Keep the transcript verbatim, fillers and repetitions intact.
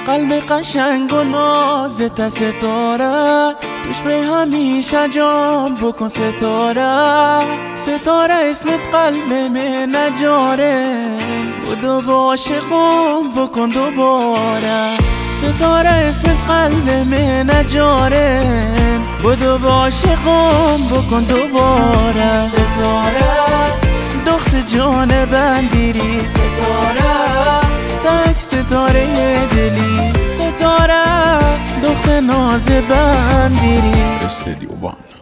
قلب قشنگ و نازت ستاره، توش به همیشه جام بکن ستاره. ستاره اسمت قلب من نجاره، بودو با عاشقم بکن دوباره. ستاره اسمت قلب من نجاره، بودو با عاشقم بکن دوباره. ستاره دخت جان بندیری، ستاره تک ستاره دلی، ستاره دخت ناز بندیری. استدیو وان.